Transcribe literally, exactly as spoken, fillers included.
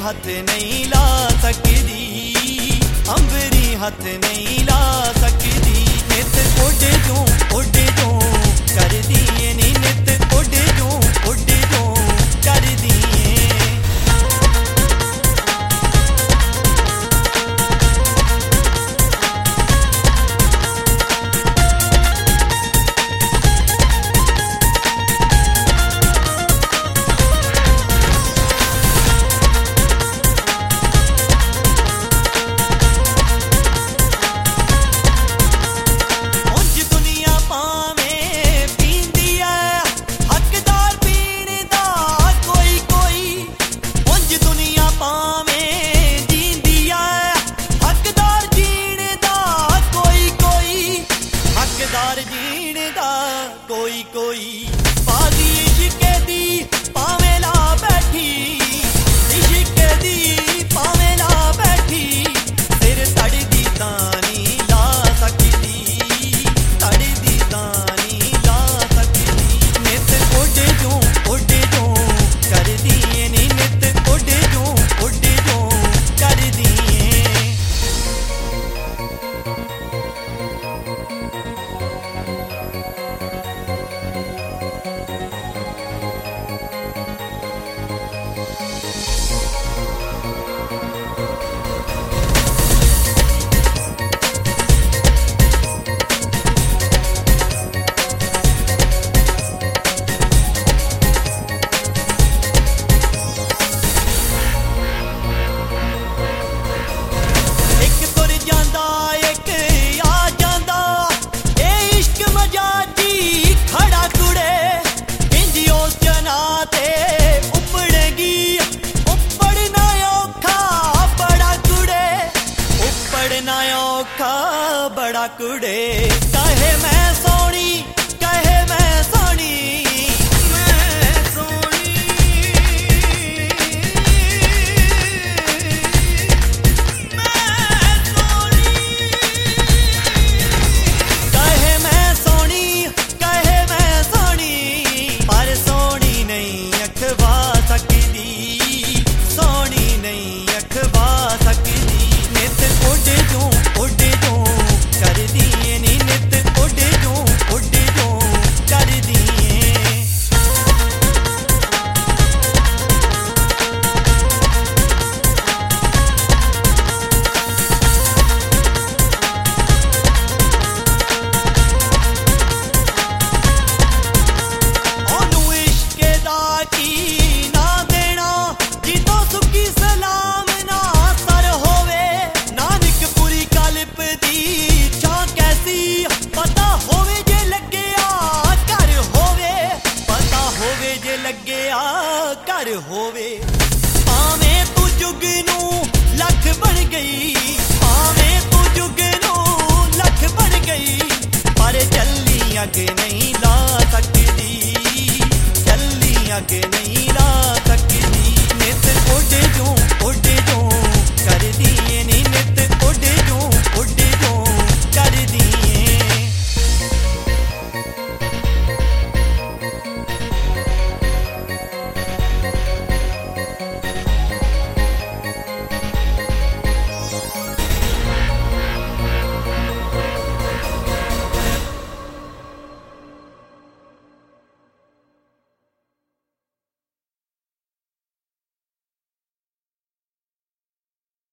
हथ नहीं ला सकदी, अंबरी हथ नहीं ला सकदी। नित उड जो उड जो कर दिए नी, नित उड जो उड जो कर दिए। कोई कोई पादी इश्के दी पावे ला बैठी, इश्के दी पावे ला बैठी। फिर तड़ दी तानी ला सकदी, तड़ दी तानी ला सकदी। नित उड जो उड जो कर दिए नी, नित उड जो उड जो कर दिए। बड़ा कुड़े कहे मैं सोनी, कहे मैं सोनी, मैं सोनी, मैं सोनी। कहे मैं सोनी, कहे मैं सोनी, पर सोनी नहीं अखवा सकदी, सोनी नहीं अखवा सकदी। नित उड जो उड जो कर दिए नी, नित उड जो उड जो कर दिए। ओनू इश्के दा की ना देना, जितो सुखी सलाम ना सर होवे। नानक पूरी कल्प दी पता होवे जे लग्गिया घर होवे, पता होवे जे लग्गिया घर होवे। भावें तू जुग नू लख बन गई, भावें तू जुग नू लख बन गई, पर चली अग नहीं ला सकदी, चली अग नहीं ला